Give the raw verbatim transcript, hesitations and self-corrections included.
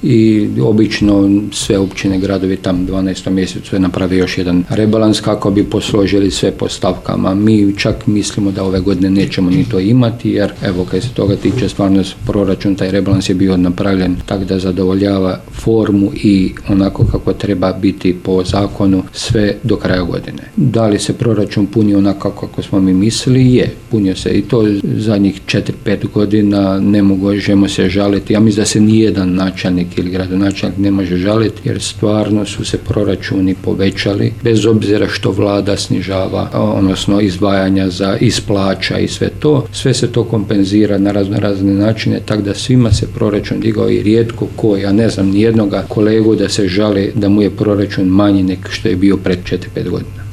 i obično sve općine, gradovi tam dvanaestom mjesecu je napravio još jedan rebalans kako bi posložili sve po stavkama. Mi čak mislimo da ove godine nećemo ni to imati, jer evo kad se toga tiče stvarno proračun, taj rebalans je bio napravljen tako da zadovoljava formu i onako kako treba biti po zakonu sve do kraja godine. Da li se proračun puni onako kako smo mi mislili? Je, punio se i to zadnjih četiri pet godina, ne možemo se žaliti. Ja mislim da se nijedan načelnik ili gradonačelnik ne može žaliti, jer stvarno su se proračuni povećali, bez obzira što vlada snižava, odnosno izdvajanja za isplaća i sve to. Sve se to kompenzira na razno razne načine, tako da svima se proračun digao i rijetko ko, ja ne znam nijednoga kolegu da se žali da mu je proračun manji nego što je bio pred četiri pet godina.